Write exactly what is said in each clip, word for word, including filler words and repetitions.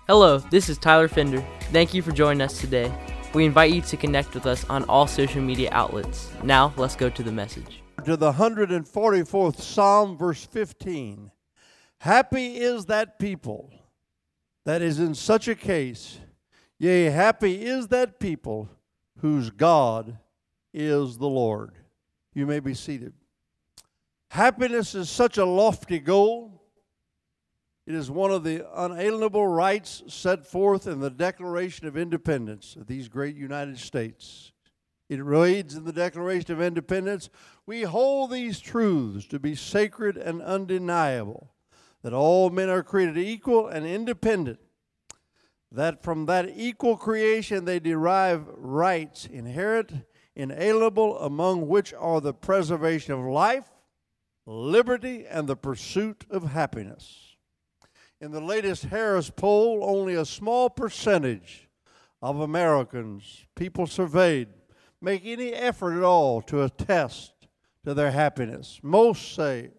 Hello, this is Tyler Fender. Thank you for joining us today. We invite you to connect with us on all social media outlets. Now, let's go to the message. To the one hundred forty-fourth Psalm, verse fifteen. Happy is that people that is in such a case. Yea, happy is that people whose God is the Lord. You may be seated. Happiness is such a lofty goal. It is one of the unalienable rights set forth in the Declaration of Independence of these great United States. It reads in the Declaration of Independence, "We hold these truths to be sacred and undeniable, that all men are created equal and independent, that from that equal creation they derive rights inherent, inalienable, among which are the preservation of life, liberty, and the pursuit of happiness." In the latest Harris poll, only a small percentage of Americans, people surveyed, make any effort at all to attest to their happiness. Most say,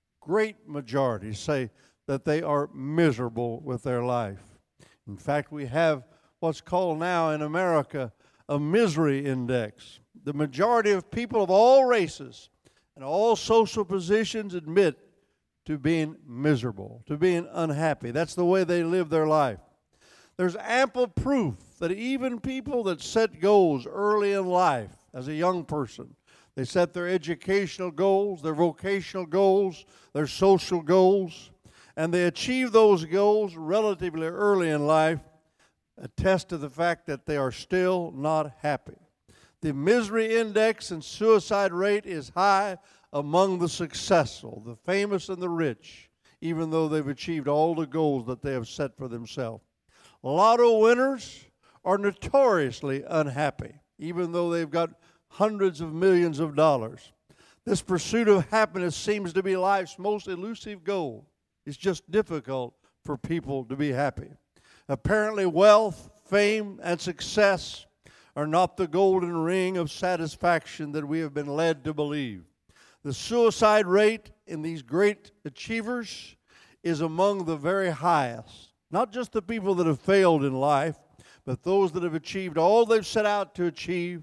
great majority say that they are miserable with their life. In fact, we have what's called now in America a misery index. The majority of people of all races and all social positions admit to being miserable, to being unhappy. That's the way they live their life. There's ample proof that even people that set goals early in life as a young person, they set their educational goals, their vocational goals, their social goals, and they achieve those goals relatively early in life, attest to the fact that they are still not happy. The misery index and suicide rate is high among the successful, the famous and the rich, even though they've achieved all the goals that they have set for themselves. Lotto winners are notoriously unhappy, even though they've got hundreds of millions of dollars. This pursuit of happiness seems to be life's most elusive goal. It's just difficult for people to be happy. Apparently, wealth, fame, and success are not the golden ring of satisfaction that we have been led to believe. The suicide rate in these great achievers is among the very highest. Not just the people that have failed in life, but those that have achieved all they've set out to achieve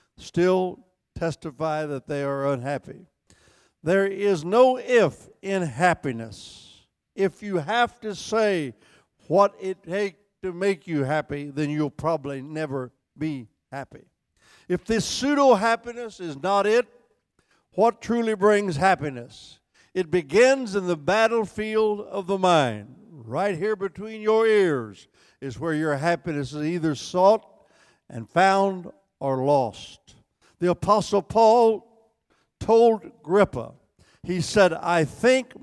still testify that they are unhappy. There is no if in happiness. If you have to say what it takes to make you happy, then you'll probably never be happy. If this pseudo-happiness is not it, what truly brings happiness? It begins in the battlefield of the mind. Right here between your ears is where your happiness is either sought and found or lost. The Apostle Paul told Agrippa, he said, "I think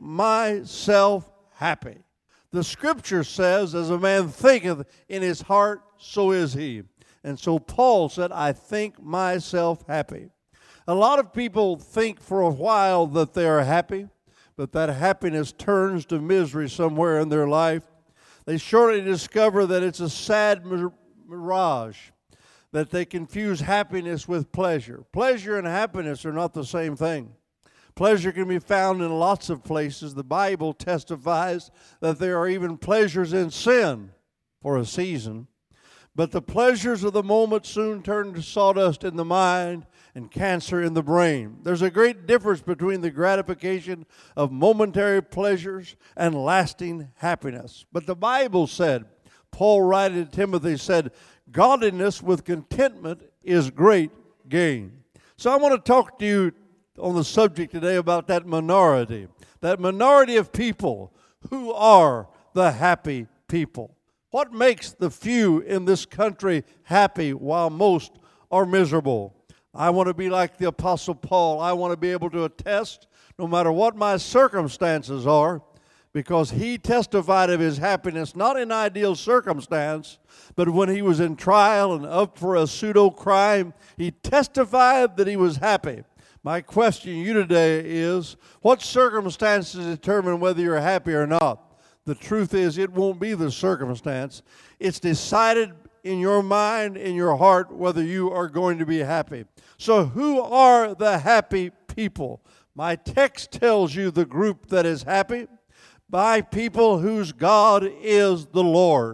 myself happy." The Scripture says, as a man thinketh in his heart, so is he. And so Paul said, "I think myself happy." A lot of people think for a while that they are happy, but that happiness turns to misery somewhere in their life. They shortly discover that it's a sad mirage, that they confuse happiness with pleasure. Pleasure and happiness are not the same thing. Pleasure can be found in lots of places. The Bible testifies that there are even pleasures in sin for a season. But the pleasures of the moment soon turn to sawdust in the mind and cancer in the brain. There's a great difference between the gratification of momentary pleasures and lasting happiness. But the Bible said, Paul writing to Timothy said, "Godliness with contentment is great gain." So I want to talk to you on the subject today about that minority, that minority of people who are the happy people. What makes the few in this country happy while most are miserable? I want to be like the Apostle Paul. I want to be able to attest, no matter what my circumstances are, because he testified of his happiness not in ideal circumstance, but when he was in trial and up for a pseudo-crime, he testified that he was happy. My question to you today is, what circumstances determine whether you're happy or not? The truth is, it won't be the circumstance. It's decided in your mind, in your heart, whether you are going to be happy. So who are the happy people? My text tells you the group that is happy by people whose God is the Lord.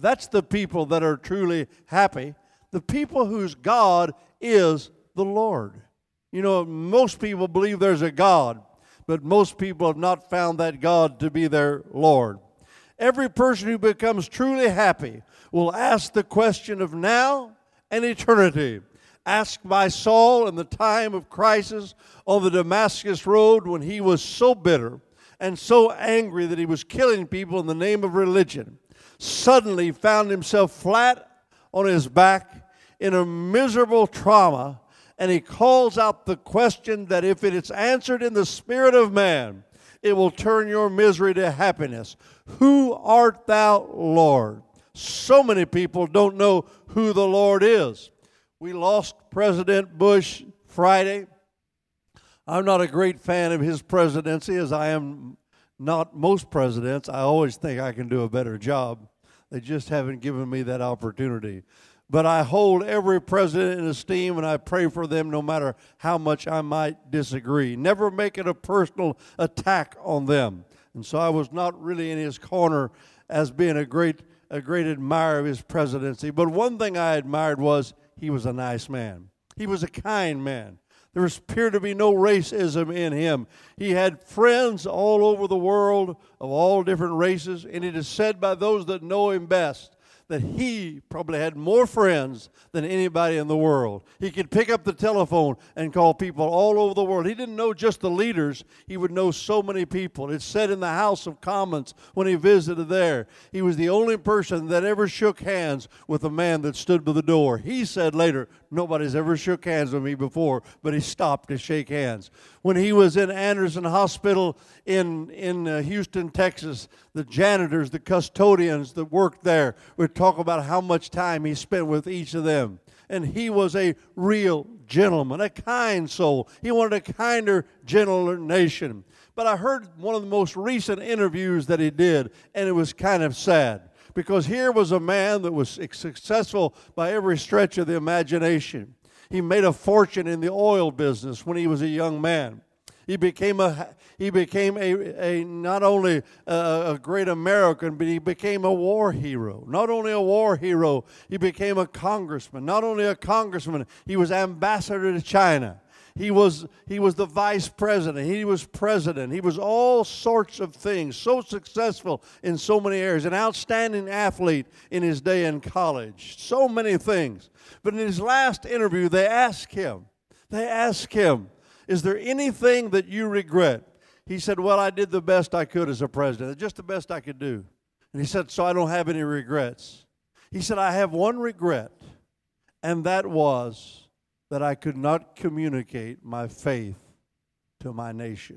That's the people that are truly happy. The people whose God is the Lord. You know, most people believe there's a God, but most people have not found that God to be their Lord. Every person who becomes truly happy will ask the question of now and eternity. Asked by Saul in the time of crisis on the Damascus road when he was so bitter and so angry that he was killing people in the name of religion. Suddenly found himself flat on his back in a miserable trauma, and he calls out the question that if it is answered in the spirit of man, it will turn your misery to happiness. Who art thou, Lord? So many people don't know who the Lord is. We lost President Bush Friday. I'm not a great fan of his presidency, as I am not most presidents. I always think I can do a better job. They just haven't given me that opportunity. But I hold every president in esteem, and I pray for them no matter how much I might disagree. Never make it a personal attack on them. And so I was not really in his corner as being a great, a great admirer of his presidency. But one thing I admired was he was a nice man. He was a kind man. There appeared to be no racism in him. He had friends all over the world of all different races, and it is said by those that know him best that he probably had more friends than anybody in the world. He could pick up the telephone and call people all over the world. He didn't know just the leaders. He would know so many people. It's said in the House of Commons when he visited there, he was the only person that ever shook hands with a man that stood by the door. He said later, nobody's ever shook hands with me before, but he stopped to shake hands. When he was in Anderson Hospital in, in uh, Houston, Texas, the janitors, the custodians that worked there would talk about how much time he spent with each of them. And he was a real gentleman, a kind soul. He wanted a kinder, gentler nation. But I heard one of the most recent interviews that he did, and it was kind of sad. Because here was a man that was successful by every stretch of the imagination. He made a fortune in the oil business when he was a young man. He became a he became a, a not only a, a great American, but he became a war hero. Not only a war hero, he became a congressman. Not only a congressman, he was ambassador to China. He was he was the vice president. He was president. He was all sorts of things. So successful in so many areas. An outstanding athlete in his day in college. So many things. But in his last interview, they asked him, they asked him, is there anything that you regret? He said, well, I did the best I could as a president. Just the best I could do. And he said, so I don't have any regrets. He said, I have one regret, and that was that I could not communicate my faith to my nation.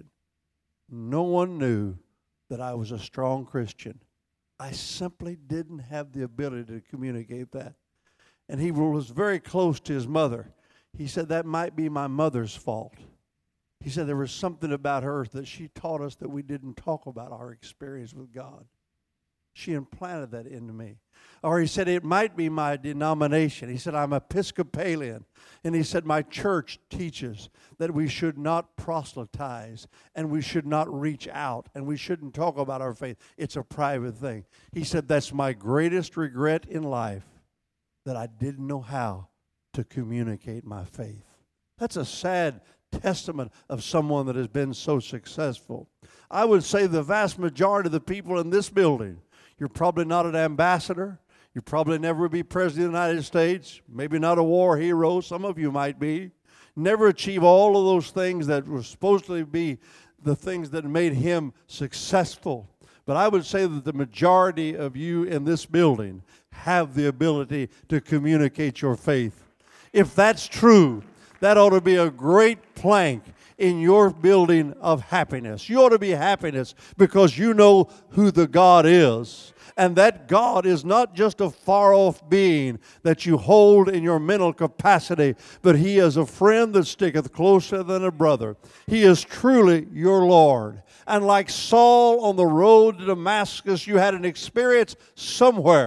No one knew that I was a strong Christian. I simply didn't have the ability to communicate that. And he was very close to his mother. He said, that might be my mother's fault. He said there was something about her that she taught us that we didn't talk about our experience with God. She implanted that into me. Or he said, it might be my denomination. He said, I'm Episcopalian. And he said, my church teaches that we should not proselytize and we should not reach out and we shouldn't talk about our faith. It's a private thing. He said, that's my greatest regret in life, that I didn't know how to communicate my faith. That's a sad testament of someone that has been so successful. I would say the vast majority of the people in this building, you're probably not an ambassador. You probably never will be president of the United States. Maybe not a war hero. Some of you might be. Never achieve all of those things that were supposed to be the things that made him successful. But I would say that the majority of you in this building have the ability to communicate your faith. If that's true, that ought to be a great plank in your building of happiness. You ought to be happiness because you know who the God is. And that God is not just a far-off being that you hold in your mental capacity, but He is a friend that sticketh closer than a brother. He is truly your Lord. And like Saul on the road to Damascus, you had an experience somewhere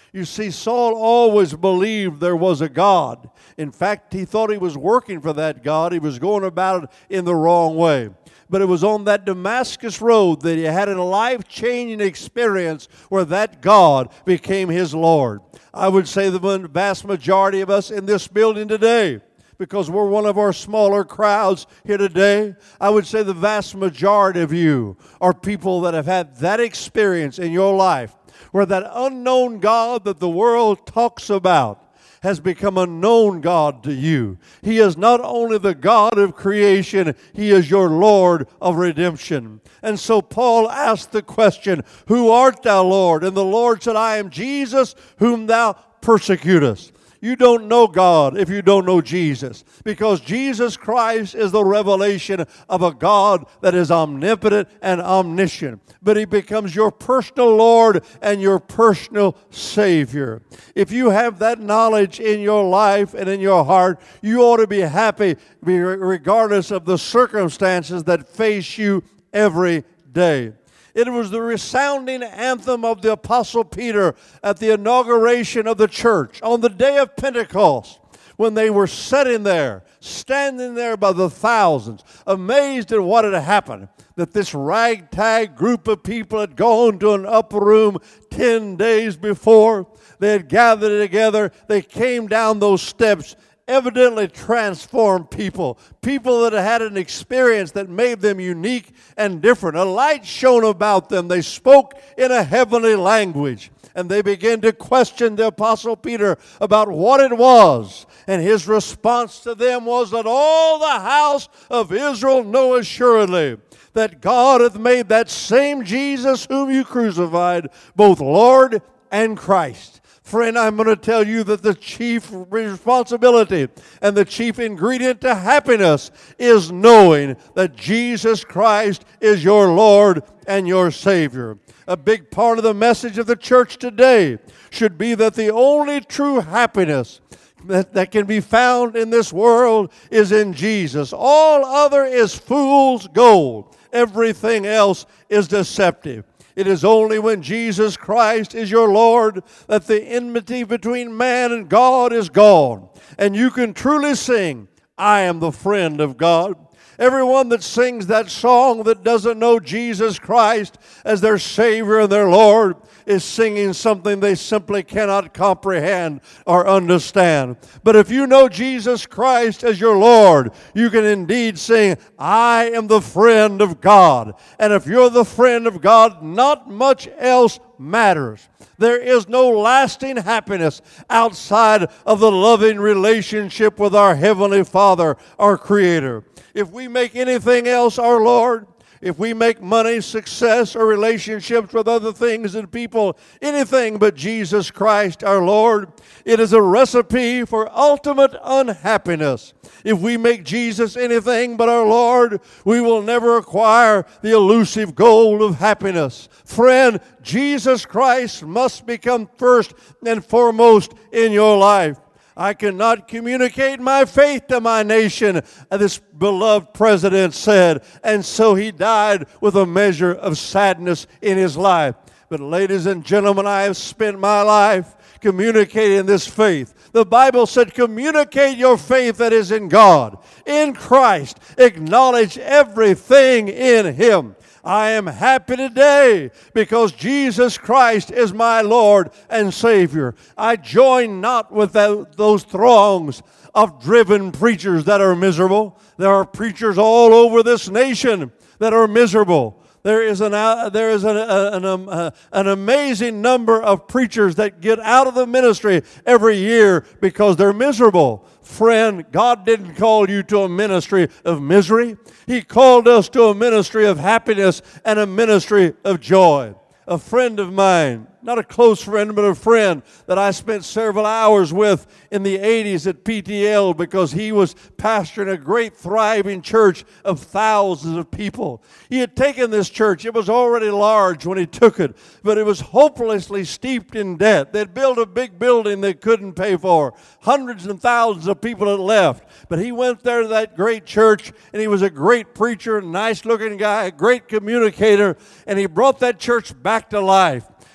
You see, Saul always believed there was a God. In fact, he thought he was working for that God. He was going about it in the wrong way. But it was on that Damascus road that he had a life-changing experience where that God became his Lord. I would say the vast majority of us in this building today, because we're one of our smaller crowds here today, I would say the vast majority of you are people that have had that experience in your life where that unknown God that the world talks about has become a known God to you. He is not only the God of creation, He is your Lord of redemption. And so Paul asked the question, "Who art thou, Lord?" And the Lord said, "I am Jesus whom thou persecutest." You don't know God if you don't know Jesus, because Jesus Christ is the revelation of a God that is omnipotent and omniscient. But He becomes your personal Lord and your personal Savior. If you have that knowledge in your life and in your heart, you ought to be happy regardless of the circumstances that face you every day. It was the resounding anthem of the Apostle Peter at the inauguration of the church on the day of Pentecost, when they were sitting there, standing there by the thousands, amazed at what had happened, that this ragtag group of people had gone to an upper room ten days before. They had gathered together. They came down those steps, evidently transformed people, people that had an experience that made them unique and different. A light shone about them. They spoke in a heavenly language, and they began to question the Apostle Peter about what it was. And his response to them was, "That all the house of Israel know assuredly that God hath made that same Jesus whom you crucified both Lord and Christ." Friend, I'm going to tell you that the chief responsibility and the chief ingredient to happiness is knowing that Jesus Christ is your Lord and your Savior. A big part of the message of the church today should be that the only true happiness that, that can be found in this world is in Jesus. All other is fool's gold. Everything else is deceptive. It is only when Jesus Christ is your Lord that the enmity between man and God is gone. And you can truly sing, "I am the friend of God." Everyone that sings that song that doesn't know Jesus Christ as their Savior and their Lord is singing something they simply cannot comprehend or understand. But if you know Jesus Christ as your Lord, you can indeed sing, "I am the friend of God." And if you're the friend of God, not much else matters. There is no lasting happiness outside of the loving relationship with our Heavenly Father, our Creator. If we make anything else our Lord, if we make money, success, or relationships with other things and people anything but Jesus Christ our Lord, it is a recipe for ultimate unhappiness. If we make Jesus anything but our Lord, we will never acquire the elusive goal of happiness. Friend, Jesus Christ must become first and foremost in your life. I cannot communicate my faith to my nation, this beloved president said, and so he died with a measure of sadness in his life. But ladies and gentlemen, I have spent my life communicating this faith. The Bible said, communicate your faith that is in God, in Christ. Acknowledge everything in Him. I am happy today because Jesus Christ is my Lord and Savior. I join not with those throngs of driven preachers that are miserable. There are preachers all over this nation that are miserable. There is an uh, there is an an, um, uh, an amazing number of preachers that get out of the ministry every year because they're miserable. Friend, God didn't call you to a ministry of misery. He called us to a ministry of happiness and a ministry of joy. A friend of mine, not a close friend, but a friend that I spent several hours with in the eighties at P T L because he was pastoring a great thriving church of thousands of people. He had taken this church. It was already large when he took it, but it was hopelessly steeped in debt. They'd built a big building they couldn't pay for. Hundreds and thousands of people had left. But he went there to that great church, and he was a great preacher, nice-looking guy, a great communicator, and he brought that church back to life.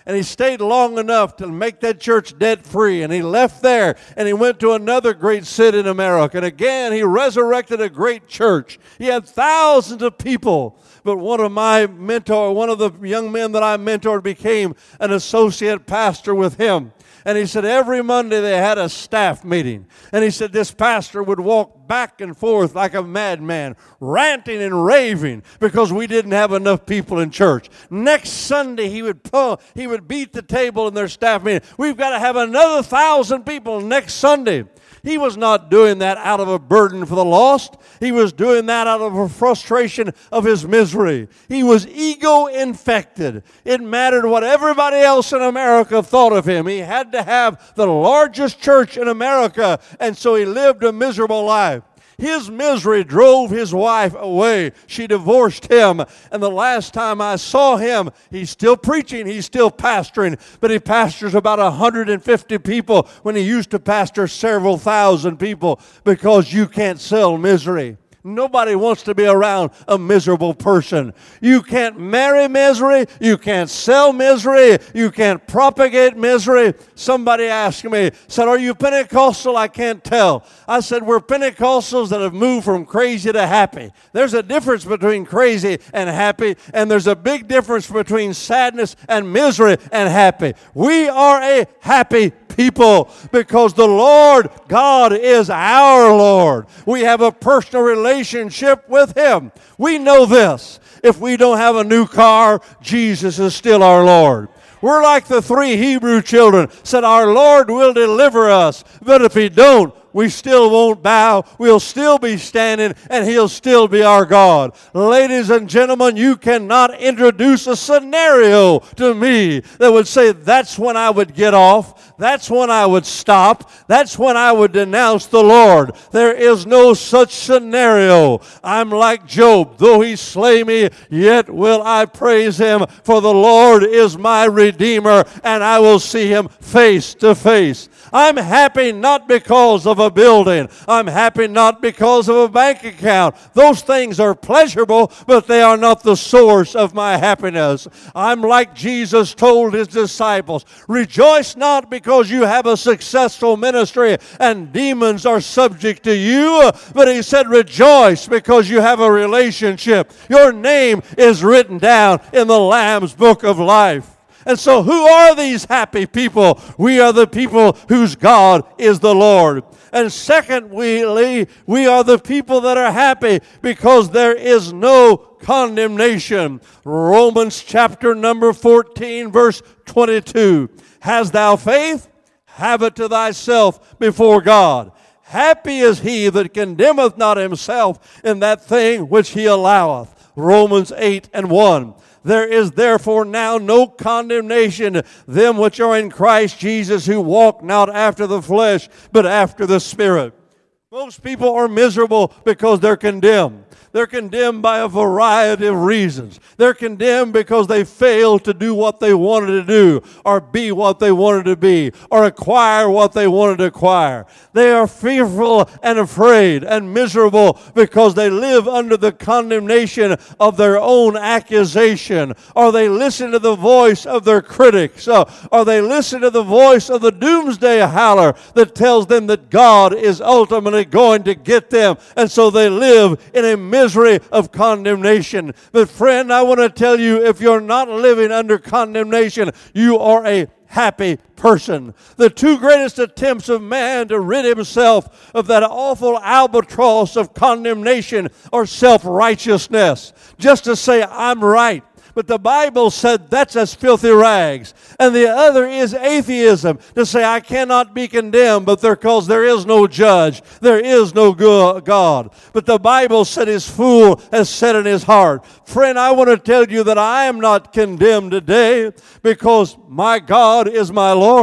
And he stayed long enough to make that church debt-free. And he left there, and he went to another great city in America. And again, he resurrected a great church. He had thousands of people. But one of my mentor, one of the young men that I mentored became an associate pastor with him. And he said every Monday they had a staff meeting. And he said this pastor would walk back and forth like a madman, ranting and raving because we didn't have enough people in church. Next Sunday he would pull, he would beat the table in their staff meeting. We've got to have another thousand people next Sunday. He was not doing that out of a burden for the lost. He was doing that out of a frustration of his misery. He was ego-infected. It mattered what everybody else in America thought of him. He had to have the largest church in America, and so he lived a miserable life. His misery drove his wife away. She divorced him. And the last time I saw him, he's still preaching, he's still pastoring, but he pastors about one hundred fifty people when he used to pastor several thousand people because you can't sell misery. Nobody wants to be around a miserable person. You can't marry misery. You can't sell misery. You can't propagate misery. Somebody asked me, said, are you Pentecostal? I can't tell. I said, we're Pentecostals that have moved from crazy to happy. There's a difference between crazy and happy, and there's a big difference between sadness and misery and happy. We are a happy people because the Lord God is our Lord. We have a personal relationship with Him. We know this. If we don't have a new car, Jesus is still our Lord. We're like the three Hebrew children, said our Lord will deliver us, but if He don't, we still won't bow. We'll still be standing, and He'll still be our God. Ladies and gentlemen, you cannot introduce a scenario to me that would say that's when I would get off. That's when I would stop. That's when I would denounce the Lord. There is no such scenario. I'm like Job. Though He slay me, yet will I praise Him, for the Lord is my Redeemer, and I will see Him face to face. I'm happy not because of a building. I'm happy not because of a bank account. Those things are pleasurable, but they are not the source of my happiness. I'm like Jesus told His disciples, rejoice not because you have a successful ministry and demons are subject to you, but He said rejoice because you have a relationship. Your name is written down in the Lamb's book of life. And so who are these happy people? We are the people whose God is the Lord. And secondly, we are the people that are happy because there is no condemnation. Romans chapter number fourteen, verse twenty-two. Hast thou faith? Have it to thyself before God. Happy is he that condemneth not himself in that thing which he alloweth. Romans eight and one. There is therefore now no condemnation to them which are in Christ Jesus, who walk not after the flesh, but after the Spirit. Most people are miserable because they're condemned. They're condemned by a variety of reasons. They're condemned because they failed to do what they wanted to do, or be what they wanted to be, or acquire what they wanted to acquire. They are fearful and afraid and miserable because they live under the condemnation of their own accusation, or they listen to the voice of their critics, or, or they listen to the voice of the doomsday howler that tells them that God is ultimately going to get them, and so they live in a miserable misery of condemnation. But friend, I want to tell you, if you're not living under condemnation, you are a happy person. The two greatest attempts of man to rid himself of that awful albatross of condemnation are self-righteousness. Just to say, I'm right. But the Bible said that's as filthy rags. And the other is atheism, to say I cannot be condemned, but because there is no judge, there is no God. But the Bible said his fool has said in his heart. Friend, I want to tell you that I am not condemned today because my God is my Lord.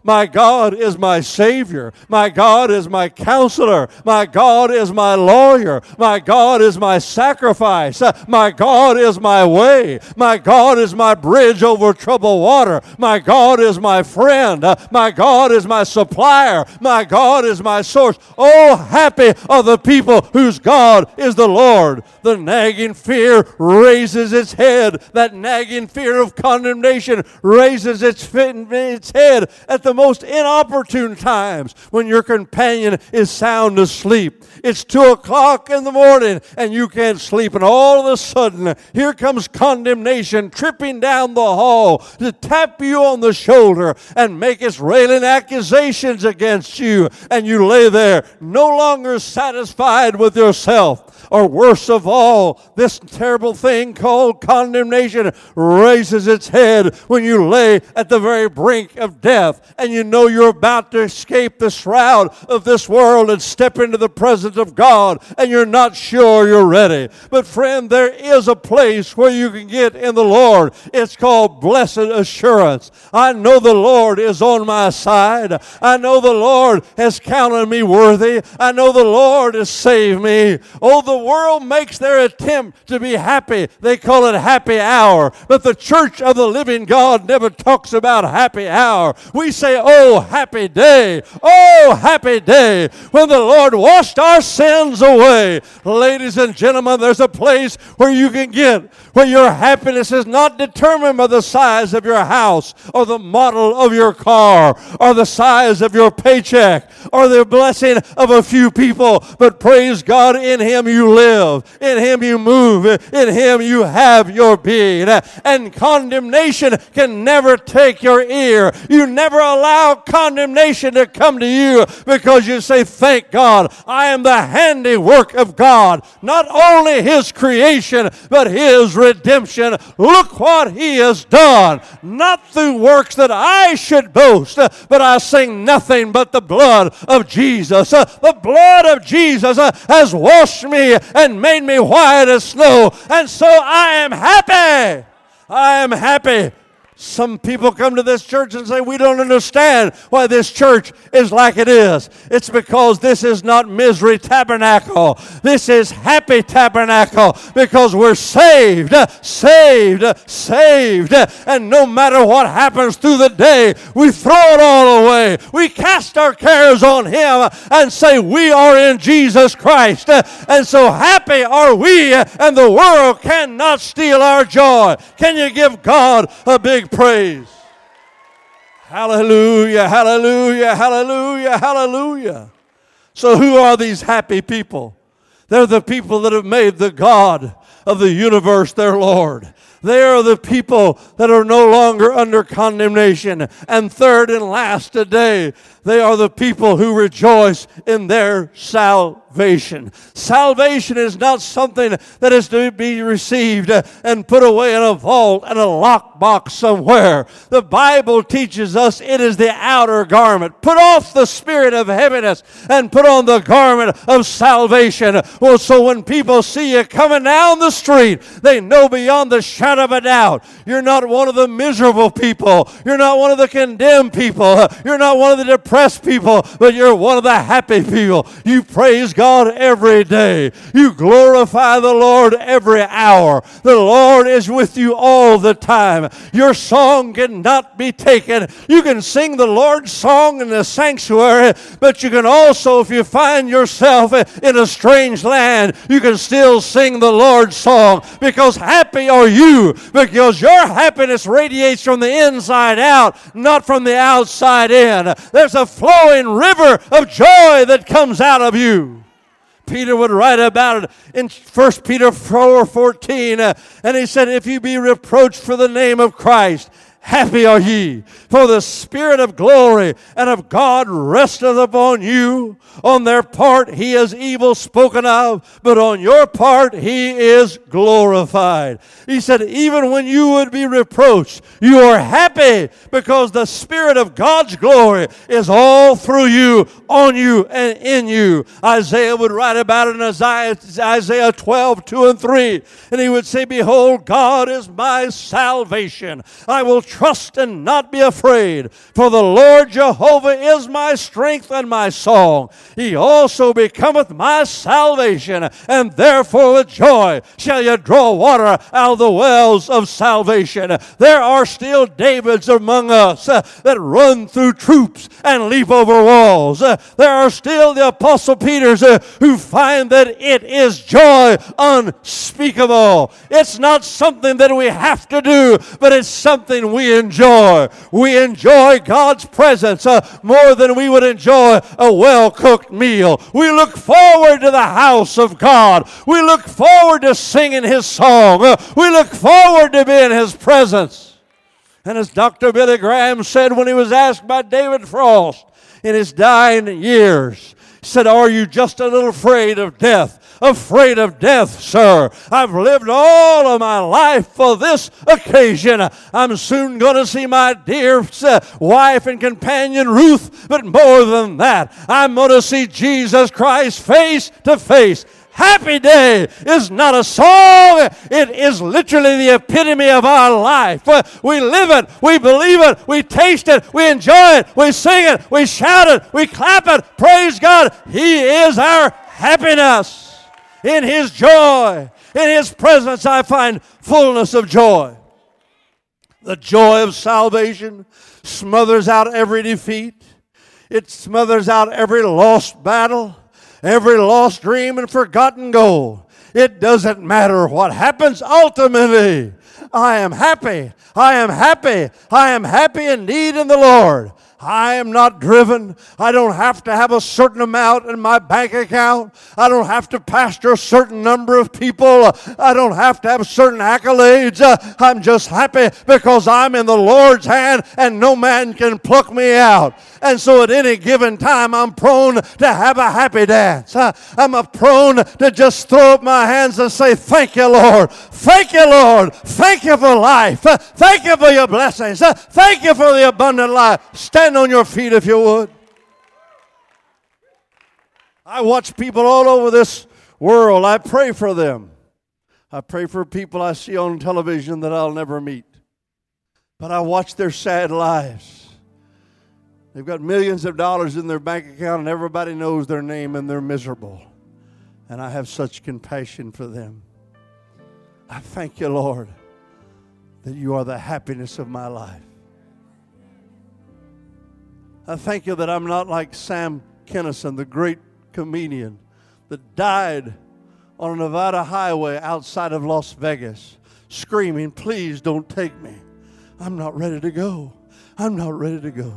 My God is my Savior. My God is my counselor. My God is my lawyer. My God is my sacrifice. My God is my way. My God is my bridge over troubled water. My God is my friend. My God is my supplier. My God is my source. Oh, happy are the people whose God is the Lord. The nagging fear raises its head. That nagging fear of condemnation raises its, its head at the most inopportune times when your companion is sound asleep. It's two o'clock in the morning and you can't sleep, and all of a sudden here comes condemnation tripping down the hall to tap you on the shoulder and make its railing accusations against you, and you lay there no longer satisfied with yourself. Or worse of all, this terrible thing called condemnation raises its head when you lay at the very brink of death and you know you're about to escape the shroud of this world and step into the presence of God, and you're not sure you're ready. But friend, there is a place where you can get in the Lord. It's called blessed assurance. I know the Lord is on my side. I know the Lord has counted me worthy. I know the Lord has saved me. Oh, the world makes their attempt to be happy. They call it happy hour. But the church of the living God never talks about happy hour. We say, oh, happy day. Oh, happy day when the Lord washed our sins away. Ladies and gentlemen, there's a place where you can get where your happiness is not determined by the size of your house or the model of your car or the size of your paycheck or the blessing of a few people, but praise God, in Him you live, in Him you move, in Him you have your being. And condemnation can never take your ear. You never allow condemnation to come to you, because you say, thank God, I am the handiwork of God, not only His creation, but His redemption. Look what He has done, not through works that I should boast, but I sing nothing but the blood of Jesus. The blood of Jesus has washed me and made me white as snow, and so I am happy. I am happy. Some people come to this church and say, we don't understand why this church is like it is. It's because this is not misery tabernacle. This is happy tabernacle, because we're saved, saved, saved. And no matter what happens through the day, we throw it all away. We cast our cares on Him and say, we are in Jesus Christ. And so happy are we, and the world cannot steal our joy. Can you give God a big praise? Hallelujah, hallelujah, hallelujah, hallelujah. So who are these happy people? They're the people that have made the God of the universe their Lord. They are the people that are no longer under condemnation. And third and last today, they are the people who rejoice in their salvation. Salvation is not something that is to be received and put away in a vault and a lockbox somewhere. The Bible teaches us it is the outer garment. Put off the spirit of heaviness and put on the garment of salvation. Well, so when people see you coming down the street, they know beyond the shadow of a doubt you're not one of the miserable people. You're not one of the condemned people. You're not one of the depressed people, but you're one of the happy people. You praise God every day. You glorify the Lord every hour. The Lord is with you all the time. Your song cannot be taken. You can sing the Lord's song in the sanctuary, but you can also, if you find yourself in a strange land, you can still sing the Lord's song, because happy are you, because your happiness radiates from the inside out, not from the outside in. There's a flowing river of joy that comes out of you. Peter would write about it in First Peter four fourteen, uh, and he said, if you be reproached for the name of Christ, happy are ye, for the Spirit of glory and of God resteth upon you. On their part he is evil spoken of, but on your part he is glorified. He said, even when you would be reproached, you are happy, because the Spirit of God's glory is all through you, on you, and in you. Isaiah would write about it in Isaiah, Isaiah twelve, two and three, and he would say, behold, God is my salvation. I will trust and not be afraid. For the Lord Jehovah is my strength and my song. He also becometh my salvation, and therefore with joy shall you draw water out of the wells of salvation. There are still Davids among us uh, that run through troops and leap over walls. Uh, there are still the Apostle Peters uh, who find that it is joy unspeakable. It's not something that we have to do, but it's something we enjoy. We enjoy God's presence uh, more than we would enjoy a well-cooked meal. We look forward to the house of God. We look forward to singing His song. Uh, we look forward to being in His presence. And as Doctor Billy Graham said when he was asked by David Frost in his dying years, he said, "Are you just a little afraid of death?" Afraid of death, sir. I've lived all of my life for this occasion. I'm soon going to see my dear wife and companion Ruth, but more than that, I'm going to see Jesus Christ face to face. Happy Day is not a song. It is literally the epitome of our life. We live it. We believe it. We taste it. We enjoy it. We sing it. We shout it. We clap it. Praise God. He is our happiness. In His joy, in His presence, I find fullness of joy. The joy of salvation smothers out every defeat. It smothers out every lost battle, every lost dream and forgotten goal. It doesn't matter what happens ultimately. I am happy. I am happy. I am happy indeed in the Lord. I am not driven. I don't have to have a certain amount in my bank account. I don't have to pastor a certain number of people. I don't have to have certain accolades. I'm just happy because I'm in the Lord's hand and no man can pluck me out. And so at any given time, I'm prone to have a happy dance. I'm prone to just throw up my hands and say, "Thank you, Lord. Thank you, Lord. Thank you for life. Thank you for your blessings. Thank you for the abundant life." Stand on your feet if you would. I watch people all over this world. I pray for them. I pray for people I see on television that I'll never meet. But I watch their sad lives. They've got millions of dollars in their bank account and everybody knows their name and they're miserable. And I have such compassion for them. I thank you, Lord, that you are the happiness of my life. I thank you that I'm not like Sam Kinison, the great comedian that died on a Nevada highway outside of Las Vegas, screaming, "Please don't take me. I'm not ready to go. I'm not ready to go."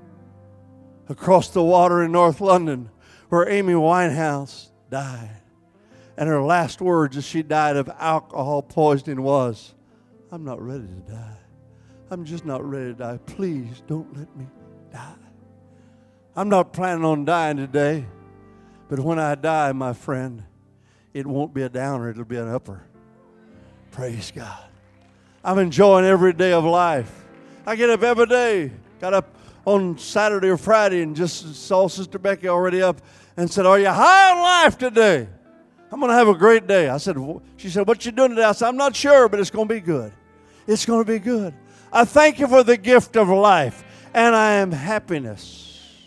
Across the water in North London, where Amy Winehouse died. And her last words as she died of alcohol poisoning was, "I'm not ready to die. I'm just not ready to die. Please don't let me die." I'm not planning on dying today, but when I die, my friend, it won't be a downer, it'll be an upper. Praise God. I'm enjoying every day of life. I get up every day. Got up on Saturday or Friday and just saw Sister Becky already up and said, "Are you high on life today?" "I'm going to have a great day." I said, she said, "What you doing today?" I said, "I'm not sure, but it's going to be good. It's going to be good." I thank you for the gift of life, and I am happiness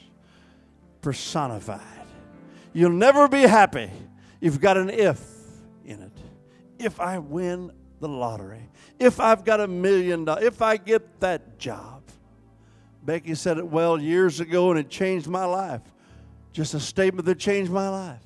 personified. You'll never be happy. You've got an if in it. If I win the lottery, if I've got a million dollars, if I get that job. Becky said it well years ago, and it changed my life. Just a statement that changed my life.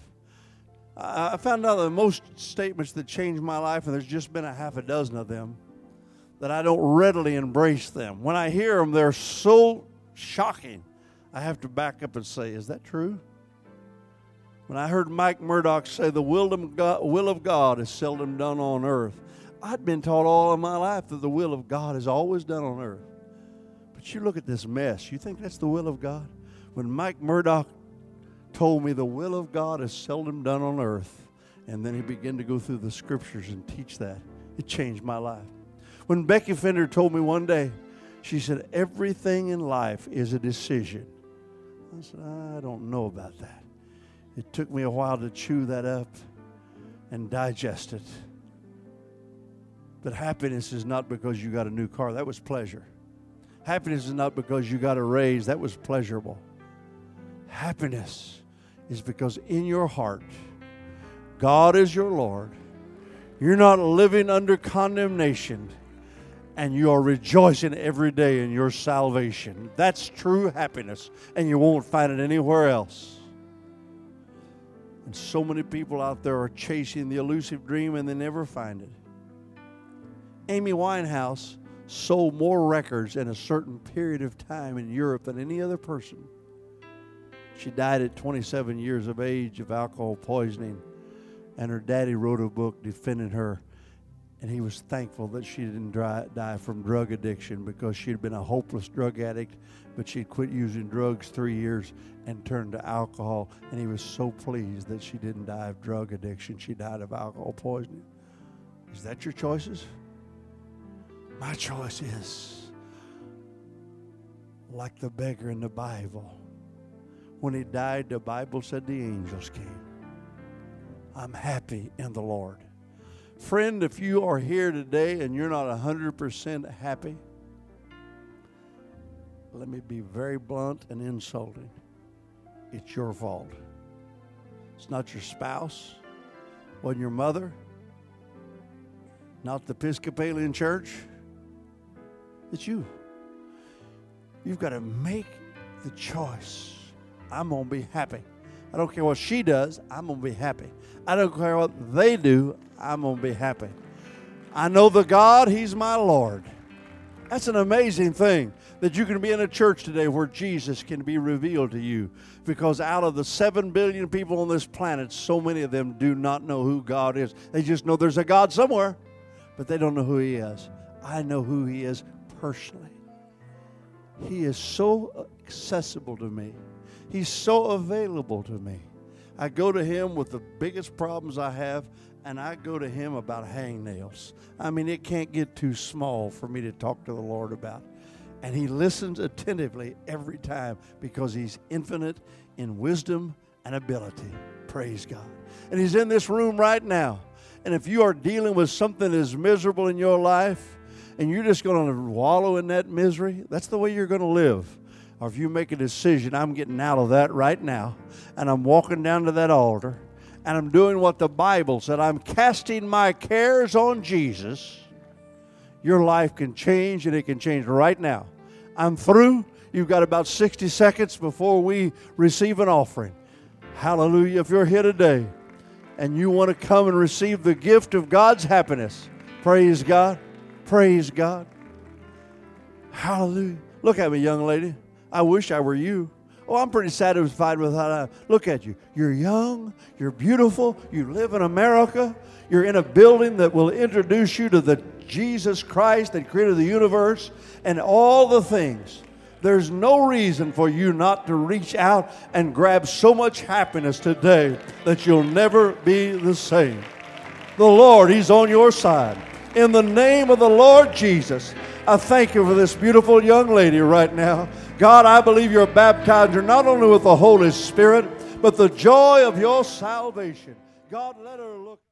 I found out that most statements that changed my life, and there's just been a half a dozen of them, that I don't readily embrace them. When I hear them, they're so shocking. I have to back up and say, is that true? When I heard Mike Murdock say the will of God, will of God is seldom done on earth, I'd been taught all of my life that the will of God is always done on earth. But you look at this mess. You think that's the will of God? When Mike Murdock told me the will of God is seldom done on earth, and then he began to go through the scriptures and teach that, it changed my life. When Becky Fender told me one day, she said, everything in life is a decision. I said, I don't know about that. It took me a while to chew that up and digest it. But happiness is not because you got a new car. That was pleasure. Happiness is not because you got a raise. That was pleasurable. Happiness is because in your heart, God is your Lord. You're not living under condemnation, and you are rejoicing every day in your salvation. That's true happiness, and you won't find it anywhere else. And so many people out there are chasing the elusive dream, and they never find it. Amy Winehouse sold more records in a certain period of time in Europe than any other person. She died at twenty-seven years of age of alcohol poisoning, and her daddy wrote a book defending her, and he was thankful that she didn't dry, die from drug addiction, because she had been a hopeless drug addict, but she'd quit using drugs three years and turned to alcohol, and he was so pleased that she didn't die of drug addiction. She died of alcohol poisoning. Is that your choices? My choice is like the beggar in the Bible. When he died, the Bible said the angels came. I'm happy in the Lord. Friend, if you are here today and you're not one hundred percent happy, let me be very blunt and insulting. It's your fault. It's not your spouse, wasn't your mother, not the Episcopalian church. It's you. You've got to make the choice. I'm going to be happy. I don't care what she does, I'm going to be happy. I don't care what they do, I'm going to be happy. I know the God, He's my Lord. That's an amazing thing, that you can be in a church today where Jesus can be revealed to you. Because out of the seven billion people on this planet, so many of them do not know who God is. They just know there's a God somewhere, but they don't know who He is. I know who He is personally. He is so accessible to me. He's so available to me. I go to Him with the biggest problems I have, and I go to Him about hangnails. I mean, it can't get too small for me to talk to the Lord about. And He listens attentively every time, because He's infinite in wisdom and ability. Praise God. And He's in this room right now. And if you are dealing with something that is miserable in your life, and you're just going to wallow in that misery, that's the way you're going to live. Or if you make a decision, I'm getting out of that right now, and I'm walking down to that altar, and I'm doing what the Bible said, I'm casting my cares on Jesus, your life can change, and it can change right now. I'm through. You've got about sixty seconds before we receive an offering. Hallelujah. If you're here today and you want to come and receive the gift of God's happiness, praise God. Praise God. Hallelujah. Look at me, young lady. I wish I were you. Oh, I'm pretty satisfied with how I look at you. You're young. You're beautiful. You live in America. You're in a building that will introduce you to the Jesus Christ that created the universe and all the things. There's no reason for you not to reach out and grab so much happiness today that you'll never be the same. The Lord, He's on your side. In the name of the Lord Jesus, I thank you for this beautiful young lady right now. God, I believe you're baptized her not only with the Holy Spirit, but the joy of your salvation. God, let her look.